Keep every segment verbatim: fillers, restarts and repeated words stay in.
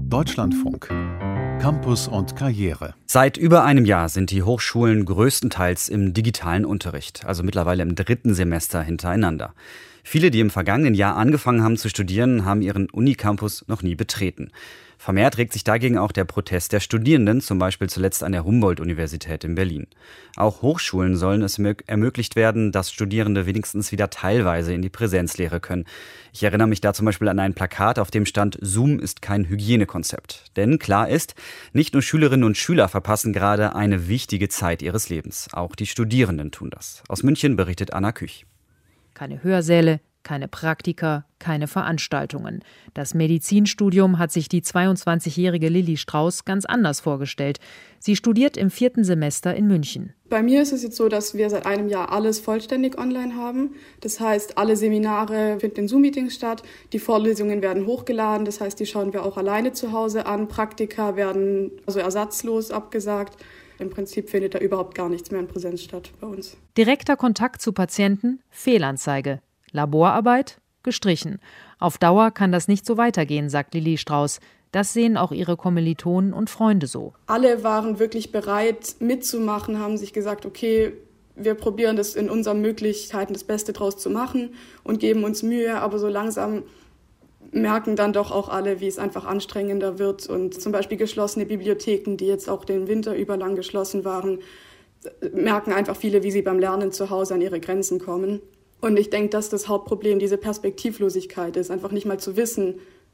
Deutschlandfunk. Campus und Karriere. Seit über einem Jahr sind die Hochschulen größtenteils im digitalen Unterricht, also mittlerweile im dritten Semester hintereinander. Viele, die im vergangenen Jahr angefangen haben zu studieren, haben ihren Unicampus noch nie betreten. Vermehrt regt sich dagegen auch der Protest der Studierenden, zum Beispiel zuletzt an der Humboldt-Universität in Berlin. Auch Hochschulen sollen es ermöglicht werden, dass Studierende wenigstens wieder teilweise in die Präsenzlehre können. Ich erinnere mich da zum Beispiel an ein Plakat, auf dem stand: Zoom ist kein Hygienekonzept. Denn klar ist, nicht nur Schülerinnen und Schüler verpassen gerade eine wichtige Zeit ihres Lebens. Auch die Studierenden tun das. Aus München berichtet Anna Küch. Keine Hörsäle, keine Praktika, keine Veranstaltungen. Das Medizinstudium hat sich die zweiundzwanzigjährige Lilly Strauß ganz anders vorgestellt. Sie studiert im vierten Semester in München. Bei mir ist es jetzt so, dass wir seit einem Jahr alles vollständig online haben. Das heißt, alle Seminare finden in Zoom-Meetings statt. Die Vorlesungen werden hochgeladen. Das heißt, die schauen wir auch alleine zu Hause an. Praktika werden also ersatzlos abgesagt. Im Prinzip findet da überhaupt gar nichts mehr in Präsenz statt bei uns. Direkter Kontakt zu Patienten, Fehlanzeige. Laborarbeit, gestrichen. Auf Dauer kann das nicht so weitergehen, sagt Lilly Strauß. Das sehen auch ihre Kommilitonen und Freunde so. Alle waren wirklich bereit mitzumachen, haben sich gesagt, okay, wir probieren das in unseren Möglichkeiten das Beste draus zu machen und geben uns Mühe, aber so langsam merken dann doch auch alle, wie es einfach anstrengender wird. Und zum Beispiel geschlossene Bibliotheken, die jetzt auch den Winter über lang geschlossen waren, merken einfach viele, wie sie beim Lernen zu Hause an ihre Grenzen kommen. Und ich denke, dass das Hauptproblem diese Perspektivlosigkeit ist, einfach nicht mal zu wissen,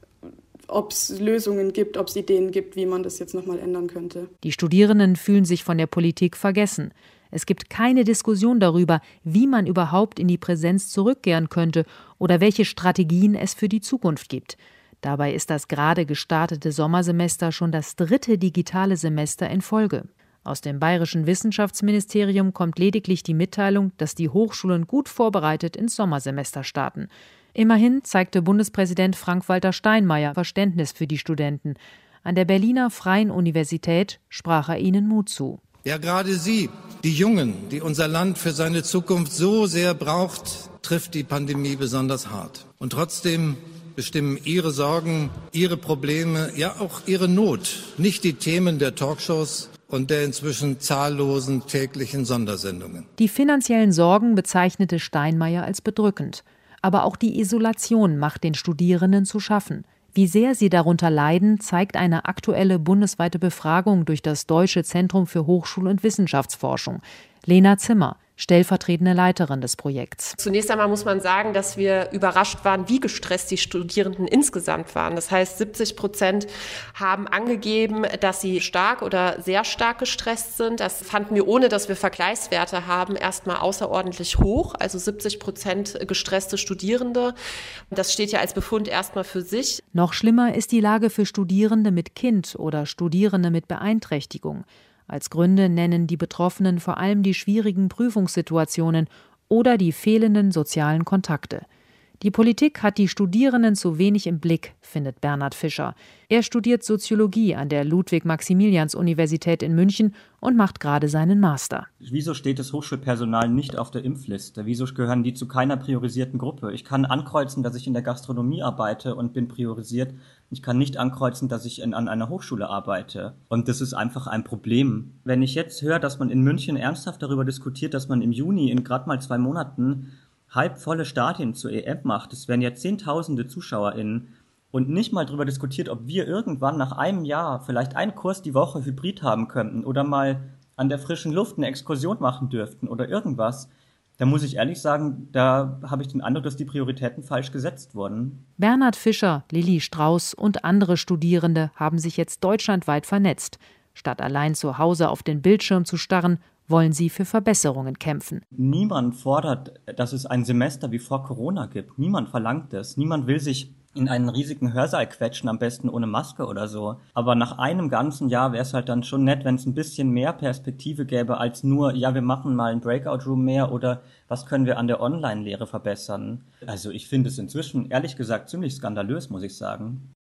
ob es Lösungen gibt, ob es Ideen gibt, wie man das jetzt nochmal ändern könnte. Die Studierenden fühlen sich von der Politik vergessen. Es gibt keine Diskussion darüber, wie man überhaupt in die Präsenz zurückkehren könnte oder welche Strategien es für die Zukunft gibt. Dabei ist das gerade gestartete Sommersemester schon das dritte digitale Semester in Folge. Aus dem Bayerischen Wissenschaftsministerium kommt lediglich die Mitteilung, dass die Hochschulen gut vorbereitet ins Sommersemester starten. Immerhin zeigte Bundespräsident Frank-Walter Steinmeier Verständnis für die Studenten. An der Berliner Freien Universität sprach er ihnen Mut zu. Ja, gerade Sie, die Jungen, die unser Land für seine Zukunft so sehr braucht, trifft die Pandemie besonders hart. Und trotzdem bestimmen Ihre Sorgen, Ihre Probleme, ja auch Ihre Not, nicht die Themen der Talkshows und der inzwischen zahllosen täglichen Sondersendungen. Die finanziellen Sorgen bezeichnete Steinmeier als bedrückend. Aber auch die Isolation macht den Studierenden zu schaffen. Wie sehr sie darunter leiden, zeigt eine aktuelle bundesweite Befragung durch das Deutsche Zentrum für Hochschul- und Wissenschaftsforschung. Lena Zimmer, stellvertretende Leiterin des Projekts. Zunächst einmal muss man sagen, dass wir überrascht waren, wie gestresst die Studierenden insgesamt waren. Das heißt, siebzig Prozent haben angegeben, dass sie stark oder sehr stark gestresst sind. Das fanden wir, ohne dass wir Vergleichswerte haben, erstmal außerordentlich hoch. Also siebzig Prozent gestresste Studierende. Das steht ja als Befund erstmal für sich. Noch schlimmer ist die Lage für Studierende mit Kind oder Studierende mit Beeinträchtigung. Als Gründe nennen die Betroffenen vor allem die schwierigen Prüfungssituationen oder die fehlenden sozialen Kontakte. Die Politik hat die Studierenden zu wenig im Blick, findet Bernhard Fischer. Er studiert Soziologie an der Ludwig-Maximilians-Universität in München und macht gerade seinen Master. Wieso steht das Hochschulpersonal nicht auf der Impfliste? Wieso gehören die zu keiner priorisierten Gruppe? Ich kann ankreuzen, dass ich in der Gastronomie arbeite und bin priorisiert. Ich kann nicht ankreuzen, dass ich in, an einer Hochschule arbeite. Und das ist einfach ein Problem. Wenn ich jetzt höre, dass man in München ernsthaft darüber diskutiert, dass man im Juni in gerade mal zwei Monaten halbvolle Stadien zur E M macht, das wären ja Zehntausende ZuschauerInnen, und nicht mal darüber diskutiert, ob wir irgendwann nach einem Jahr vielleicht einen Kurs die Woche hybrid haben könnten oder mal an der frischen Luft eine Exkursion machen dürften oder irgendwas, da muss ich ehrlich sagen, da habe ich den Eindruck, dass die Prioritäten falsch gesetzt wurden. Bernhard Fischer, Lilly Strauß und andere Studierende haben sich jetzt deutschlandweit vernetzt. Statt allein zu Hause auf den Bildschirm zu starren, wollen sie für Verbesserungen kämpfen. Niemand fordert, dass es ein Semester wie vor Corona gibt. Niemand verlangt das. Niemand will sich in einen riesigen Hörsaal quetschen, am besten ohne Maske oder so. Aber nach einem ganzen Jahr wäre es halt dann schon nett, wenn es ein bisschen mehr Perspektive gäbe, als nur, ja, wir machen mal ein Breakout-Room mehr oder was können wir an der Online-Lehre verbessern. Also ich finde es inzwischen, ehrlich gesagt, ziemlich skandalös, muss ich sagen.